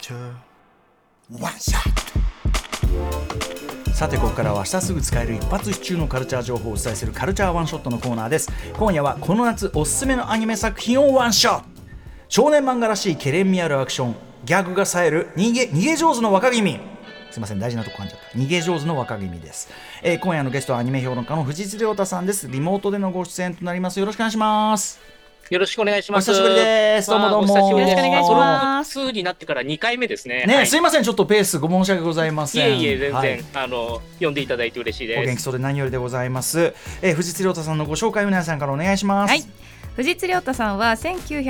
Culture One Shot。 さてここからは明日すぐ使える一発必中のカルチャー情報をお伝えするカルチャーワンショットのコーナーです。今夜はこの夏おすすめのアニメ作品をワンショット。少年漫画らしいケレン味あるアクション、ギャグが冴える逃げ上手の若君。すいません、大事なとこ噛んじゃった。逃げ上手の若君です。今夜のゲストはアニメ評論家の藤津亮太さんです。リモートでのご出演となります。よろしくお願いします。 よろしくお願いします。 お久しぶりです。どうもどうも。 お久しぶりです。 よろしくお願いします。 2になってから2回目ですね。 ね、 はい、 すいません、ちょっとペースご申し訳ございません。 いえ全然、 はい、 呼んでいただいて嬉しいです。 お元気そうで何よりでございます。藤津亮太さんのご紹介を皆さんからお願いします。 はい、藤津亮太さんは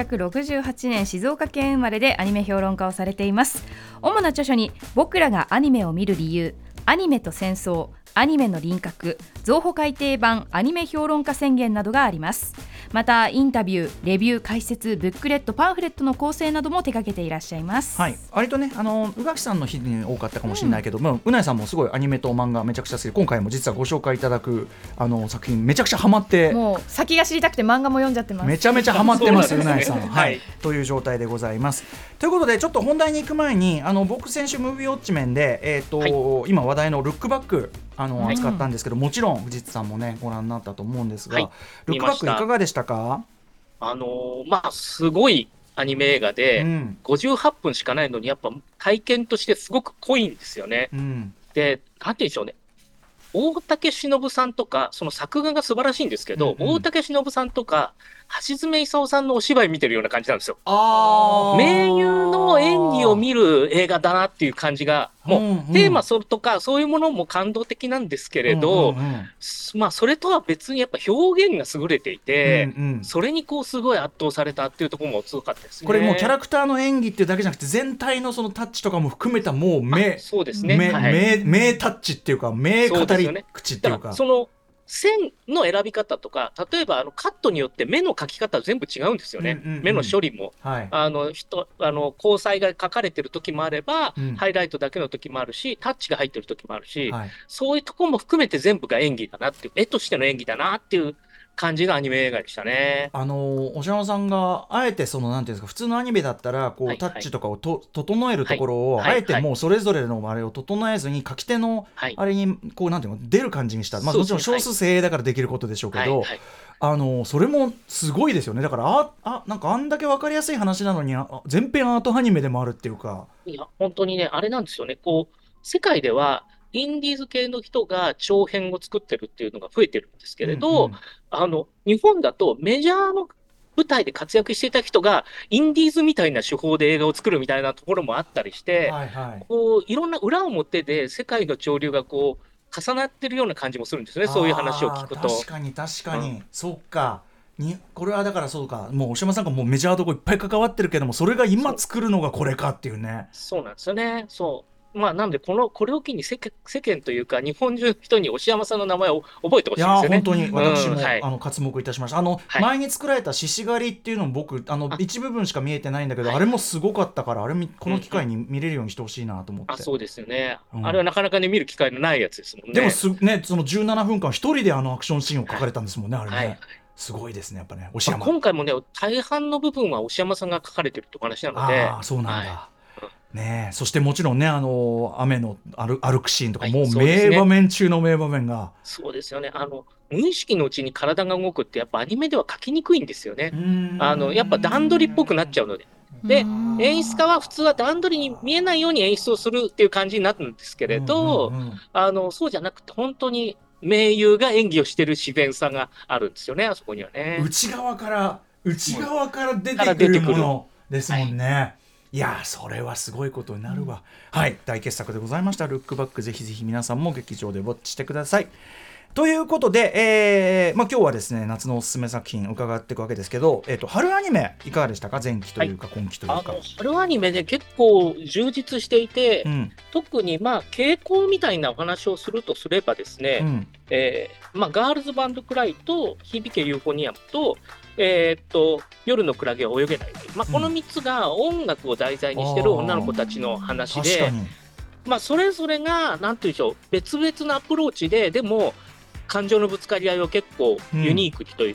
1968年静岡県生まれでアニメ評論家をされています。主な著書に僕らがアニメを見る理由、アニメと戦争、アニメの輪郭、増補改訂版アニメ評論家宣言などがあります。またインタビュー、レビュー、解説、ブックレット、パンフレットの構成なども手掛けていらっしゃいます。 はい、割とね、宇垣さんの日に多かったかもしれないけども、うなえさんもすごいアニメと漫画めちゃくちゃ好きで、今回も実はご紹介いただく作品めちゃくちゃハマって、 もう先が知りたくて漫画も読んじゃってます。 めちゃめちゃハマってますうなえさん、 はいはい、という状態でございます。ということでちょっと本題に行く前に僕先週ムービーウォッチメンで、はい、今話題のルックバック扱ったんですけど、もちろん藤津さんもねご覧になったと思うんですが、はい、ルックバックいかがでしたか？ すごいアニメ映画で、58分しかないのにやっぱ体験としてすごく濃いんですよね。で、なんて言うんでしょうね、大竹しのぶさんとかその作画が素晴らしいんですけど、大竹しのぶさんとか橋爪功さんのお芝居見てるような感じなんですよ。名優の演技を見る映画だなっていう感じが、もうテーマとかそういうものも感動的なんですけれど、まあそれとは別にやっぱ表現が優れていて、それにこうすごい圧倒されたっていうところも強かったですね。 これもうキャラクターの演技っていうだけじゃなくて全体のそのタッチとかも含めたもうそうですね、 名タッチっていうか名語り口っていうか、 その線の選び方とか、例えばカットによって目の描き方全部違うんですよね。目の処理も、はい、交際が書かれてる時もあれば、ハイライトだけの時もあるし、タッチが入ってる時もあるし、はい、そういうところも含めて全部が演技だなっていう、絵としての演技だなっていう感じがアニメ映画でしたね。 おしゃまさんがあえてそのなんていうんですか、普通のアニメだったらこう、タッチとかを整えるところを、あえてもうそれぞれのあれを整えずに書き手のあれにこうなんていうの出る感じにした、もちろん少数精鋭だからできることでしょうけど、それもすごいですよね。だからなんかあんだけ分かりやすい話なのに全編アートアニメでもあるっていうか、 いや本当にねあれなんですよね。こう世界ではインディーズ系の人が長編を作ってるっていうのが増えてるんですけれど、日本だとメジャーの舞台で活躍していた人がインディーズみたいな手法で映画を作るみたいなところもあったりして、こういろんな裏表で世界の潮流がこう重なってるような感じもするんですね。そういう話を聞くと。 確かに、そっか。これはだからそうか、もう大島さんがもうメジャーどこいっぱい関わってるけども、それが今作るのがこれかっていうね。 そうなんですよね。まあ、なんでこれを機に世間というか日本中の人に押山さんの名前を覚えてほしいですよね。 いや本当に私も、刮目いたしました。前に作られた獅子狩りっていうのも僕一部分しか見えてないんだけど、あれもすごかったから、あれこの機会に見れるようにしてほしいなと思って。 そうですよね、あれはなかなかね見る機会のないやつですもんね。 でもね、その17分間一人でアクションシーンを描かれたんですもんね、あれね。すごいですね、やっぱね、押山。 今回もね大半の部分は押山さんが描かれてるってお話なので。 そうなんだ。ね、そしてもちろんね雨の歩くシーンとか、もう名場面中の名場面が、 そうですよね。無意識のうちに体が動くってやっぱアニメでは描きにくいんですよね。やっぱ段取りっぽくなっちゃうので。で演出家は普通は段取りに見えないように演出をするっていう感じになるんですけれど、そうじゃなくて本当に名優が演技をしてる自然さがあるんですよね、あそこにはね。 内側から出てくるものですもんね。いやそれはすごいことになるわ。はい、大傑作でございました。ルックバック、ぜひぜひ皆さんも劇場でウォッチしてください。ということで、今日はですね夏のおすすめ作品伺っていくわけですけど、春アニメいかがでしたか？前期というか今期というか。 春アニメで結構充実していて、特に傾向みたいなお話をするとすればですね、ガールズバンドクライと響けユーフォニアムと夜のクラゲは泳げない、この3つが音楽を題材にしてる女の子たちの話で、それぞれがなんていうんでしょう、別々のアプローチでも感情のぶつかり合いを結構ユニークにというか、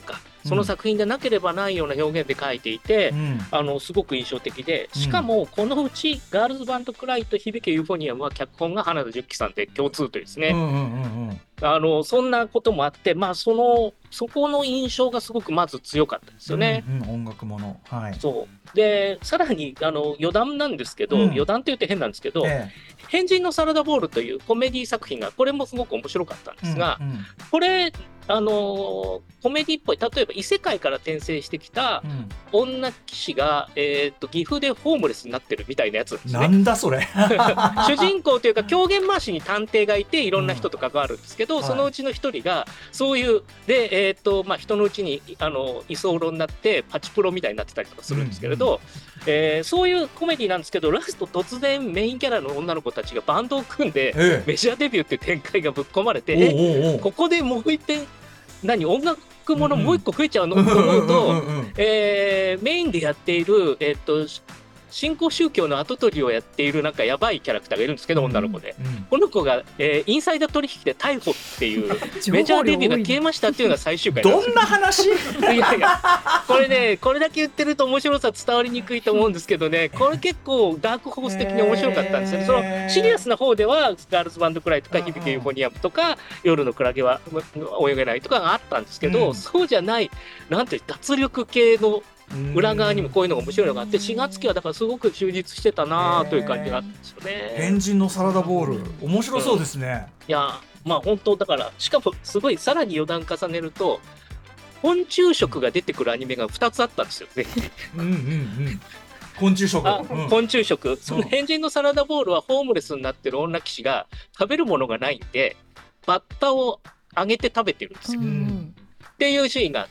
その作品でなければないような表現で書いていて、すごく印象的で、しかもこのうちガールズバンドクライと響けユーフォニアムは脚本が花田十喜さんで共通というですね、そんなこともあって、そこの印象がすごくまず強かったですよね。 音楽もの、 そうでさらに余談なんですけど、余談って言って変なんですけど、変人のサラダボールというコメディ作品が、これもすごく面白かったんですが、これコメディっぽい、例えば異世界から転生してきた女騎士が、岐阜でホームレスになってるみたいなやつですね。 なんだそれ主人公というか狂言回しに探偵がいていろんな人と関わるんですけど、そのうちの一人がそういうで、人のうちに居候になってパチプロみたいになってたりとかするんですけれど、そういうコメディなんですけど、ラスト突然メインキャラの女の子たちがバンドを組んで、メジャーデビューっていう展開がぶっ込まれて、ここでもう一遍音楽ものもう一個増えちゃうのと思うと、メインでやっている、新興宗教の跡取りをやっているなんかやばいキャラクターがいるんですけど、女の子で、この子が、インサイダー取引で逮捕っていうメジャーデビューが消えましたっていうのが最終回なんですよ。 どんな話いやこれね、これだけ言ってると面白さ伝わりにくいと思うんですけどね、これ結構ダークホース的に面白かったんですよね。そのシリアスな方ではガールズバンドクライとか響けユーフォニアムとか夜のクラゲは泳げないとかがあったんですけど、そうじゃないなんて脱力系の裏側にもこういうのが面白いのがあって、4月期はだからすごく充実してたなという感じがあったんですよね。 変人のサラダボール面白そうですね。 いや本当だから、しかもすごいさらに余談重ねると昆虫食が出てくるアニメが2つあったんですよね。 昆虫食、 昆虫食、その変人のサラダボールはホームレスになってる女騎士が食べるものがないんでバッタを揚げて食べてるんですよ、っていうシーンがあって、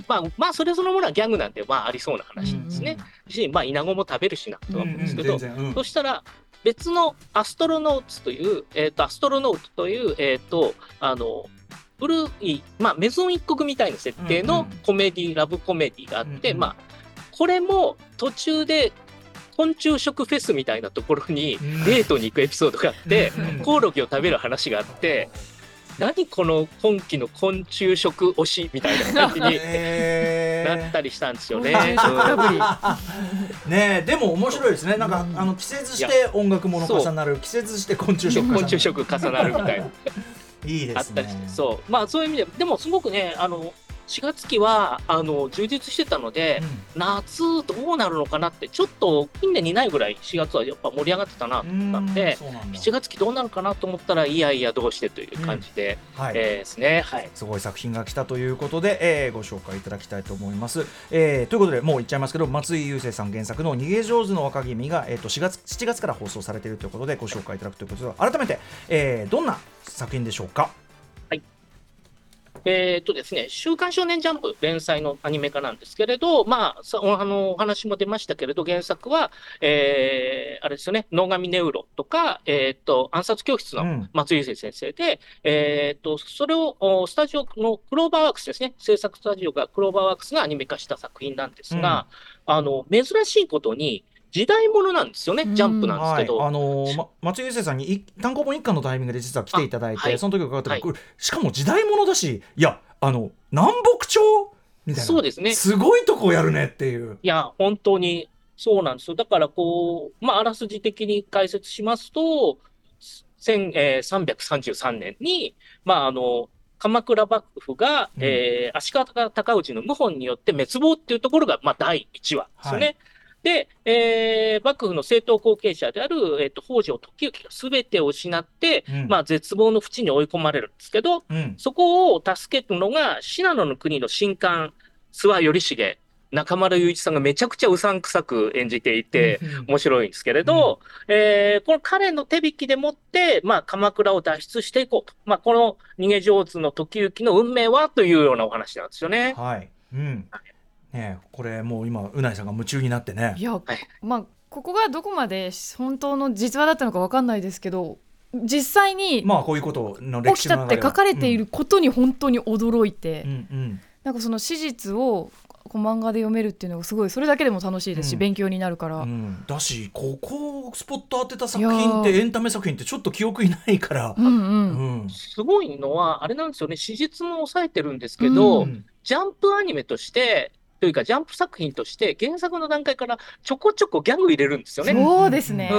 それそのものはギャグなんでありそうな話なんですね。イナゴも食べるしなとは思うんですけど、そしたら別のアストロノートという古い、メゾン一国みたいな設定のコメディ、ラブコメディがあって、これも途中で昆虫食フェスみたいなところにデートに行くエピソードがあって、コオロギを食べる話があって、何この今期の昆虫食推しみたいな感じになったりしたんですよね。 ねえ、でも面白いですね。なんか季節して音楽もの重なる、季節して昆虫食重なるみたいな。 いいですね。 あったりして、そういう意味でもすごくね、4月期は充実してたので、夏どうなるのかなってちょっと近年にないぐらい4月はやっぱ盛り上がってたなと思ったんで、7月期どうなるかなと思ったらいやいやどうしてという感じで、ですね。 すごい作品が来たということで、ご紹介いただきたいと思います。ということでもう言っちゃいますけど、松井優生さん原作の逃げ上手の若君が、7月から放送されているということでご紹介いただくということで、改めて、どんな作品でしょうか。 ですね、週刊少年ジャンプ連載のアニメ化なんですけれど、お話も出ましたけれど、原作は、あれですよね、野上ネウロとか、暗殺教室の松井優生先生で、それをスタジオのクローバーワークスですね、制作スタジオがクローバーワークスがアニメ化した作品なんですが、珍しいことに、時代物なんですよね、ジャンプなんですけど、 松井優生さんに単行本一巻のタイミングで実は来ていただいて、その時伺ったけど、しかも時代物だし、いや南北朝みたいな、 そうですね、 すごいとこやるねっていう。 いや本当にそうなんですよ。だからあらすじ的に解説しますと、333年に鎌倉幕府が、足利尊氏の謀反によって滅亡っていうところが、第1話ですよね。で、幕府の正統後継者である、北条時行が全てを失って、絶望の淵に追い込まれるんですけど、そこを助けるのが信濃の国の神官諏訪頼重、中村雄一さんがめちゃくちゃうさんくさく演じていて面白いんですけれど、この彼の手引きでもって、鎌倉を脱出していこうと、この逃げ上手の時行の運命はというようなお話なんですよね。 これもう今うないさんが夢中になってね、 いや、ここがどこまで本当の実話だったのか分かんないですけど、実際にこういうことの歴史の流れが起きたって書かれていることに本当に驚いて、なんかその史実を漫画で読めるっていうのがすごい、それだけでも楽しいですし、勉強になるから、 だし、ここスポット当てた作品ってエンタメ作品ってちょっと記憶いないから、 すごいのはあれなんですよね、史実も抑えてるんですけど、 ジャンプアニメとしてというかジャンプ作品として原作の段階からちょこちょこギャグ入れるんですよね。 そうですね。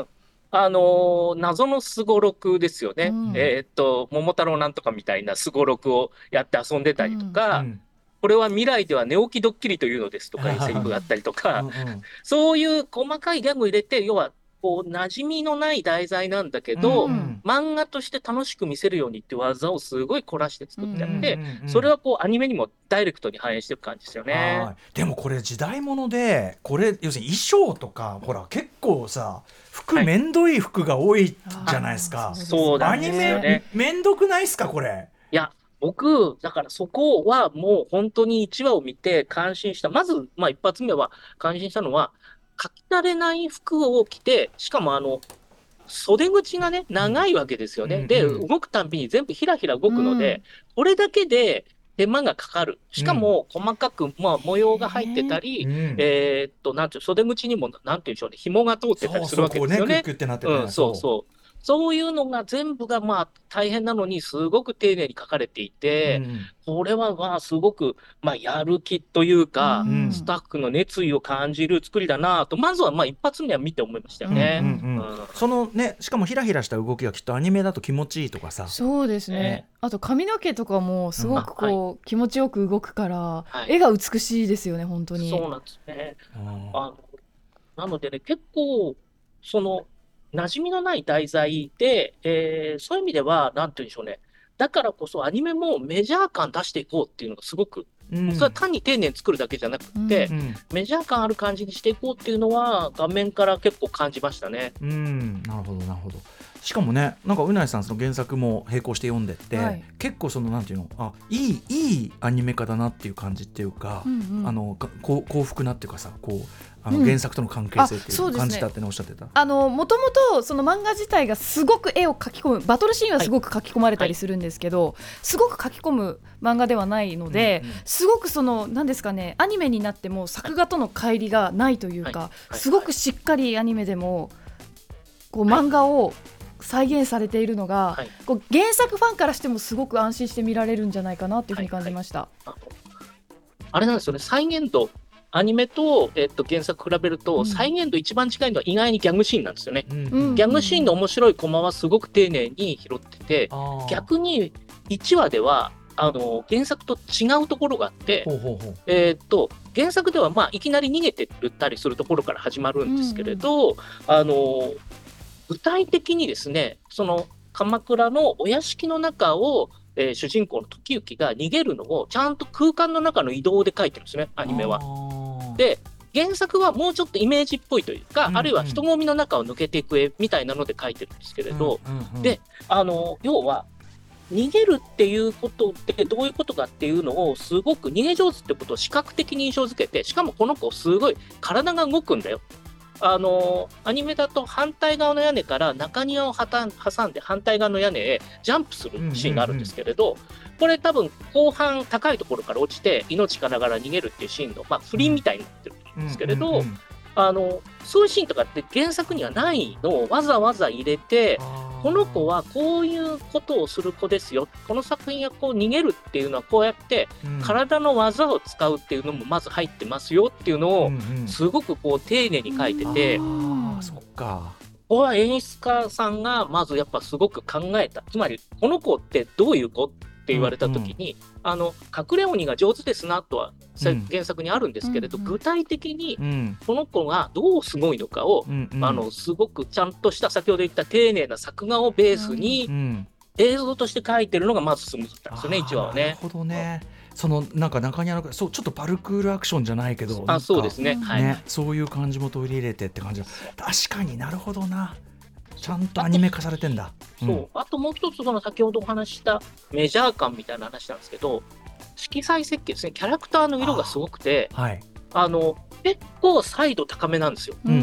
謎のすごろくですよね。桃太郎なんとかみたいなすごろくをやって遊んでたりとか、これは未来では寝起きドッキリというのですとかいうセリフがあったりとか、そういう細かいギャグ入れて、要はこう馴染みのない題材なんだけど、漫画として楽しく見せるようにって技をすごい凝らして作ってあって、それはこうアニメにもダイレクトに反映してる感じですよね。 でもこれ時代物で、これ要するに衣装とかほら結構さ服めんどい服が多いじゃないですか。 そうなんですよね。 アニメめんどくないですかこれ。 いや僕だからそこはもう本当に1話を見て感心した。まず一発目は感心したのは、書き慣れない服を着て、しかも袖口がね長いわけですよね。で動くたんびに全部ひらひら動くので、これだけで手間がかかる。しかも細かく模様が入ってたり、なんていう袖口にもなんていうんでしょうね、紐が通ってたりするわけですよね。そういうのが全部が大変なのにすごく丁寧に書かれていて、これはすごくやる気というか、スタッフの熱意を感じる作りだなと、まずは一発目は見て思いましたよね。 そのね、しかもヒラヒラした動きがきっとアニメだと気持ちいいとかさ。 そうですね。あと髪の毛とかもすごく気持ちよく動くから、絵が美しいですよね本当に。 そうなんですね。なのでね、結構その馴染みのない題材で、そういう意味ではなんて言うんでしょうね。だからこそアニメもメジャー感出していこうっていうのがすごく、それは単に丁寧に作るだけじゃなくて、メジャー感ある感じにしていこうっていうのは画面から結構感じましたね。 なるほどなるほど。しかもね、なんかうないさんその原作も並行して読んでって、結構そのなんていうの、いいアニメ化だなっていう感じっていうか、幸福なっていうかさ、こう原作との関係性っていう感じだっておっしゃってた。 もともとその漫画自体がすごく絵を描き込む、バトルシーンはすごく描き込まれたりするんですけど、すごく描き込む漫画ではないので、すごくその何ですかね、アニメになっても作画との乖離がないというか、すごくしっかりアニメでもこう漫画を再現されているのが、こう原作ファンからしてもすごく安心して見られるんじゃないかなというふうに感じました。 あれなんですよね、再現度アニメと、原作比べると、再現度一番近いのは意外にギャグシーンなんですよね。ギャグシーンの面白いコマはすごく丁寧に拾ってて、逆に1話では原作と違うところがあって、原作ではいきなり逃げてったりするところから始まるんですけれど、具体的にですね、その鎌倉のお屋敷の中を、主人公の時行が逃げるのをちゃんと空間の中の移動で描いてるんですね、アニメは。で原作はもうちょっとイメージっぽいというか、あるいは人混みの中を抜けていく絵みたいなので描いてるんですけれど、で要は逃げるっていうことってどういうことかっていうのをすごく逃げ上手ってことを視覚的に印象づけて、しかもこの子すごい体が動くんだよ。アニメだと反対側の屋根から中庭を挟んで反対側の屋根へジャンプするシーンがあるんですけれど、これ多分後半高いところから落ちて命からがら逃げるっていうシーンの、振りみたいになってるんですけれど、そういうシーンとかって原作にはないのをわざわざ入れて、この子はこういうことをする子ですよ、この作品はこう逃げるっていうのはこうやって体の技を使うっていうのもまず入ってますよっていうのをすごくこう丁寧に書いてて、 そっか、 ここは演出家さんがまずやっぱすごく考えた。つまりこの子ってどういう子って言われた時に、隠れ鬼が上手ですなとは原作にあるんですけれど、具体的にこの子がどうすごいのかを、すごくちゃんとした先ほど言った丁寧な作画をベースに映像として描いてるのがまずスムーズだったんですよね、1話はね。 なるほどね。そのなんか中庭のちょっとパルクールアクションじゃないけど、 そうですね、 そういう感じも取り入れてって感じ。確かになるほどな、ちゃんとアニメ化されてんだ。 あともう一つ、その先ほどお話ししたメジャー感みたいな話なんですけど、色彩設計ですね。キャラクターの色がすごくて、結構彩度高めなんですよ。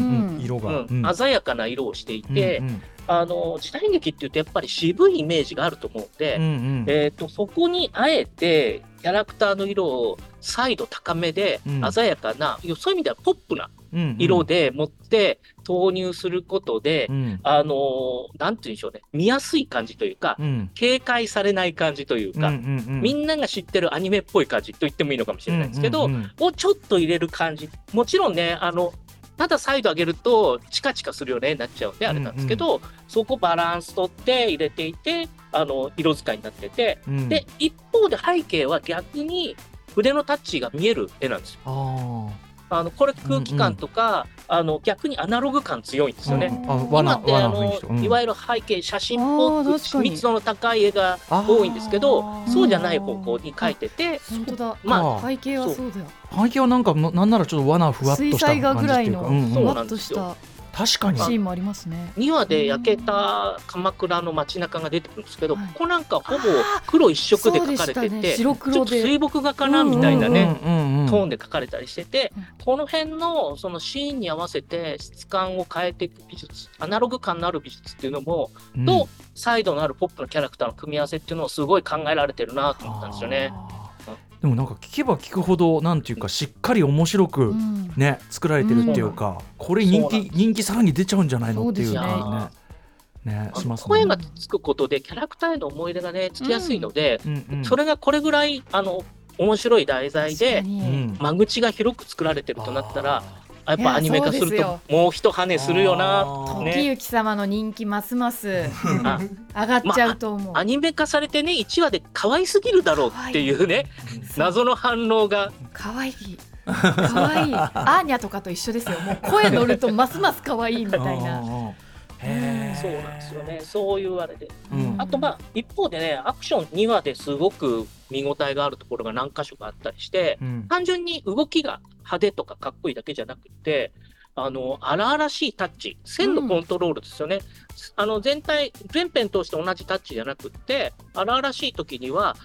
色が、 鮮やかな色をしていて、時代劇っていうとやっぱり渋いイメージがあると思うんで、そこにあえてキャラクターの色を再度高めで、鮮やかな、そういう意味ではポップな色で持って投入することで、なんて言うんでしょうね、見やすい感じというか、警戒されない感じというか、みんなが知ってるアニメっぽい感じと言ってもいいのかもしれないですけど、をちょっと入れる感じ。もちろんね、ただ再度上げるとチカチカするよねになっちゃうんであれなんですけど、そこバランス取って入れていて、色使いになってて、で一方で背景は逆に筆のタッチが見える絵なんですよ。これ空気感とか、逆にアナログ感強いんですよね。今っていわゆる背景写真っぽく密度の高い絵が多いんですけど、そうじゃない方向に描いてて、 本当だ、まあ背景はそうだよ。 背景はなんかなんならちょっと罠ふわっとした感じっていうか、水彩画ぐらいのふわっとした確かにシーンもありますね。 2話で焼けた鎌倉の街中が出てくるんですけど、ここなんかほぼ黒一色で描かれてて、ちょっと水墨画かなみたいなねトーンで描かれたりしてて、この辺のそのシーンに合わせて質感を変えていく美術、アナログ感のある美術っていうのも、とサイドのあるポップなキャラクターの組み合わせっていうのをすごい考えられてるなと思ったんですよね。 でもなんか聞けば聞くほどなんていうかしっかり面白くね、作られてるっていうか、これ人気さらに出ちゃうんじゃないのっていうねしますね。 声がつくことでキャラクターへの思い入れがねつきやすいので、それがこれぐらい面白い題材で間口が広く作られてるとなったら、やっぱアニメ化するともう一跳ねするよな。 時行様の人気ますます上がっちゃうと思う。 アニメ化されてね、1話で可愛すぎるだろうっていうね、謎の反応が。 可愛いアーニャとかと一緒ですよ。もう声乗るとますます可愛いみたいな。 そうなんですよね。そういうあれで、あと一方でね、アクション2話ですごく見応えがあるところが何箇所かあったりして、単純に動きが派手とかかっこいいだけじゃなくて、荒々しいタッチ、線のコントロールですよね。全編通して同じタッチじゃなくって荒々しい時には、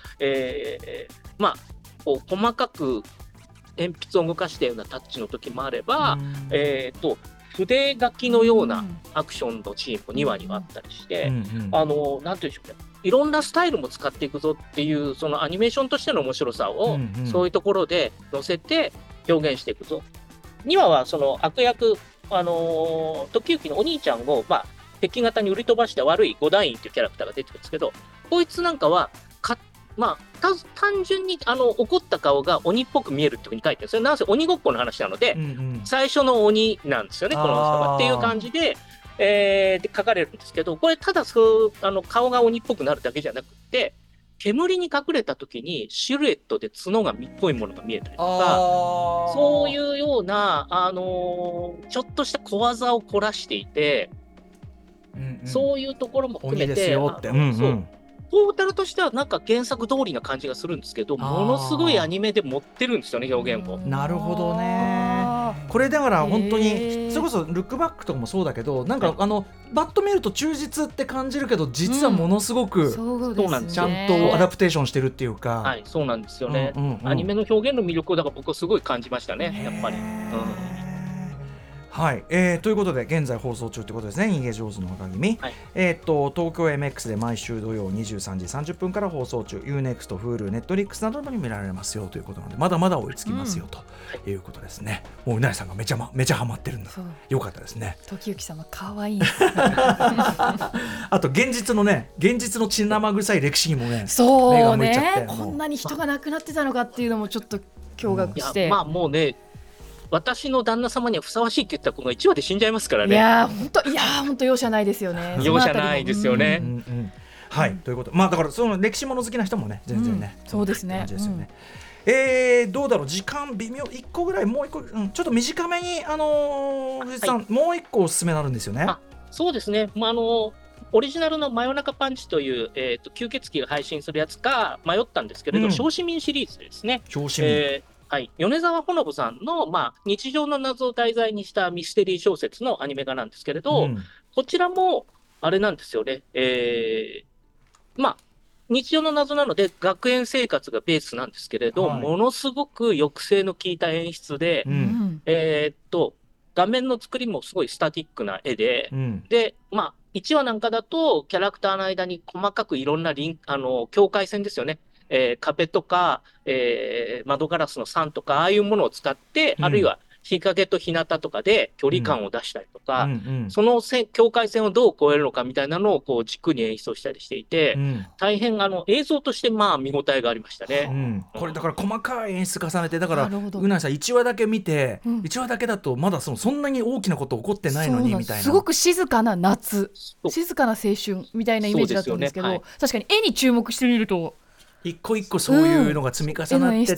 こう細かく鉛筆を動かしたようなタッチの時もあれば、筆書きのようなアクションのシーンも2話にはあったりして、なんていうんでしょうね、いろんなスタイルも使っていくぞっていう、そのアニメーションとしての面白さを、そういうところで載せて表現していくぞ。2話はその悪役、時行のお兄ちゃんを、敵型に売り飛ばして悪い五団員っていうキャラクターが出てくるんですけど、こいつなんかは単純に怒った顔が鬼っぽく見えるっていうふうに書いてるんですよ。なんせ鬼ごっこの話なので、最初の鬼なんですよね、この人はっていう感じで、書かれるんですけど、これただ顔が鬼っぽくなるだけじゃなくて、煙に隠れた時にシルエットで角がっぽいものが見えたりとか、そういうような、ちょっとした小技を凝らしていて、そういうところも含めて、トータルとしてはなんか原作通りな感じがするんですけど、ものすごいアニメで持ってるんですよね、表現を。 なるほどね。これだから本当にそれこそルックバックとかもそうだけど、なんかバッと見ると忠実って感じるけど、実はものすごくちゃんとアダプテーションしてるっていうか、 はい、そうなんですよね。アニメの表現の魅力をだから僕はすごい感じましたね、やっぱり。 はい、ということで現在放送中ということですね、逃げ上手の若君、東京 MX で毎週土曜23時30分から放送中、 UNEXT、Hulu、Netflix などに見られますよということなので、まだまだ追いつきますよ、ということですね。もううなえさんがめちゃハマってるんだ。よかったですね。 時行様かわいいあと現実の血生臭い歴史にもね、 そうね、 目が向いちゃって、 こんなに人が亡くなってたのかっていうのもちょっと驚愕して、 もうね、私の旦那様にはふさわしいって言った子が1話で死んじゃいますからね。 いや本当容赦ないですよね。 容赦ないですよね。 はい、ということ、だからその歴史もの好きな人もね、全然ね、 そうですね。 どうだろう、時間微妙、1個ぐらい、もう1個、ちょっと短めに藤井さん、もう1個おすすめになるんですよね。 そうですね。オリジナルの真夜中パンチという、吸血鬼が配信するやつか迷ったんですけれど、小市民シリーズですね。小市民、米沢ほのぶさんの、日常の謎を題材にしたミステリー小説のアニメ化なんですけれど、こちらもあれなんですよね。日常の謎なので学園生活がベースなんですけれど、ものすごく抑制の効いた演出で、 画面の作りもすごいスタティックな絵で、で、1話なんかだと、キャラクターの間に細かくいろんな境界線ですよね。壁とか、窓ガラスの桟とか、ああいうものを使って、あるいは日陰と日向とかで距離感を出したりとか、その境界線をどう越えるのかみたいなのをこう軸に演出をしたりしていて、大変映像として見応えがありましたね。 これだから細かい演出重ねて、だからうなぎさん1話だけ見て、1話だけだとまだそんなに大きなこと起こってないのにみたいな、 すごく静かな夏、静かな青春みたいなイメージだったんですけど、確かに絵に注目してみると一個一個そういうのが積み重なってって、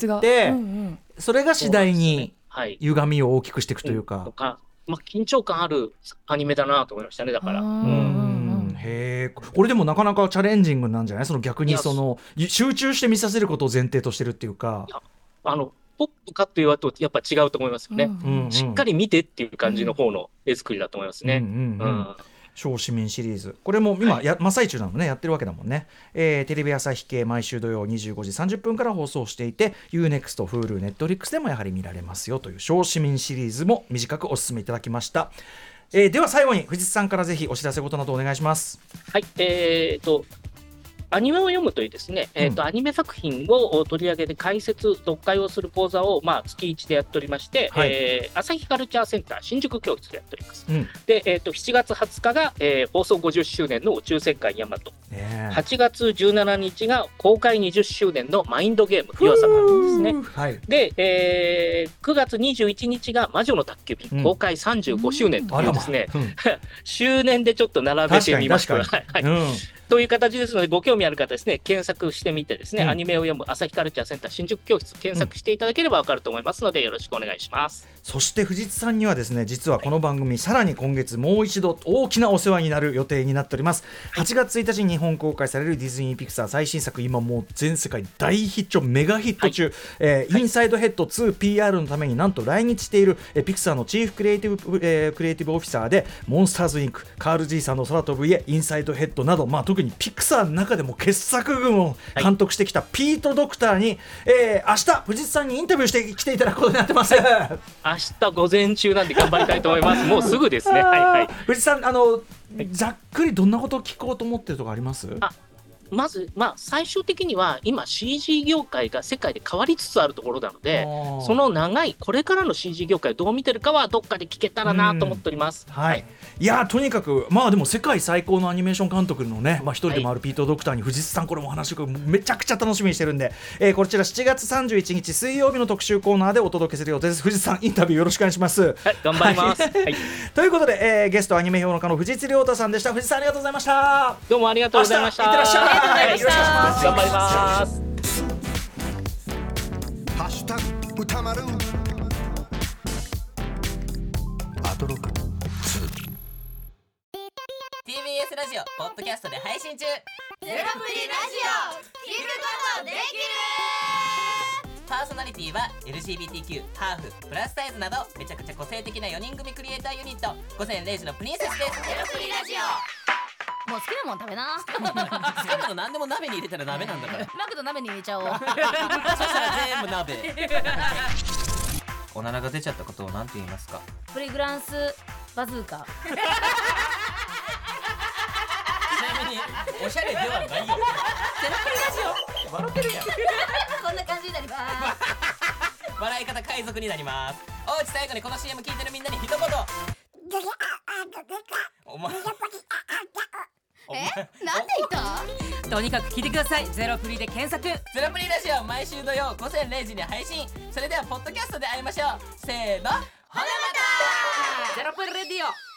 それが次第に歪みを大きくしていくというか、 緊張感あるアニメだなと思いましたね。だからへえ、これでもなかなかチャレンジングなんじゃない？逆に集中して見させることを前提としてるっていうか、 ポップかって言われるとやっぱ違うと思いますよね。しっかり見てっていう感じの方の絵作りだと思いますね。 小市民シリーズ、これも今真っ最中なのね、やってるわけだもんね。テレビ朝日系毎週土曜25時30分から放送していて、 UNEXT、Hulu、Netflix でもやはり見られますよという小市民シリーズも短くお勧めいただきました。では最後に藤津さんからぜひお知らせことなどお願いします。 はい、アニメを読むというですね、アニメ作品を取り上げて解説、読解をする講座を月1でやっておりまして、朝日カルチャーセンター新宿教室でやっております。で、7月20日が、放送50周年の宇宙戦艦ヤマト、8月17日が公開20周年のマインドゲーム湯浅ですね。で、9月21日が魔女の宅急便、公開35周年というですね、周年でちょっと並べてみました。という形ですので、ご興味ある方ですね、検索してみてですね、アニメを読む朝日カルチャーセンター新宿教室検索していただければ分かると思いますので、よろしくお願いします。 そして藤津さんにはですね、実はこの番組、さらに今月もう一度大きなお世話になる予定になっております。8月1日に日本公開されるディズニーピクサー最新作、今もう全世界大ヒット、メガヒット中、インサイドヘッド 2PR のためになんと来日しているピクサーのチーフクリエイティブオフィサーで、モンスターズインク、カール G さんの空飛ぶ家、インサイドヘッドなど、特にピクサーの中でも傑作群を監督してきたピート・ドクターに、明日藤津さんにインタビューしてきていただくことになってます。 明日午前中なんで頑張りたいと思います。もうすぐですね。 藤津さん、ざっくりどんなことを聞こうと思ってるとかあります？ まず、最終的には今 CG 業界が世界で変わりつつあるところなので、その長いこれからの CG 業界をどう見てるかはどっかで聞けたらなと思っております。いやとにかくでも世界最高のアニメーション監督のね、一人でもあるピート・ドクターに藤津さん、これも話がめちゃくちゃ楽しみにしてるんで、こちら7月31日水曜日の特集コーナーでお届けする予定です。藤津さん、インタビューよろしくお願いします。 頑張ります。 ということで、ゲストアニメ評論家の藤津亮太さんでした。藤津さん、ありがとうございました。 どうもありがとうございました。 いってらっしゃい。 頑張ります。 ハッシュタグ歌丸アトロク TBS ラジオポッドキャストで配信中。 ゼロプリラジオ聞くことできる。 パーソナリティは LGBTQ、ハーフ、プラスサイズなどめちゃくちゃ個性的な4人組クリエイターユニット午前0時のプリンセスです。 ゼロプリラジオもう好きなもん食べな。 好きなの何でも鍋に入れたら鍋なんだから。 マクド鍋に入れちゃおう。そしたら全部鍋。おならが出ちゃったことを何て言いますか？ プリグランスバズーカ。 ちなみにおしゃれではないよ。 ゼロプリラジオ笑ってるやん。こんな感じになります。 笑い方海賊になります。おうち最後にこの CM 聞いてるみんなに一言。お前なんで言った？ とにかく聞いてください。ゼロプリで検索。ゼロプリラジオ毎週土曜午前0時に配信。それではポッドキャストで会いましょう。せーの、ほなまた。ゼロプリレディオ。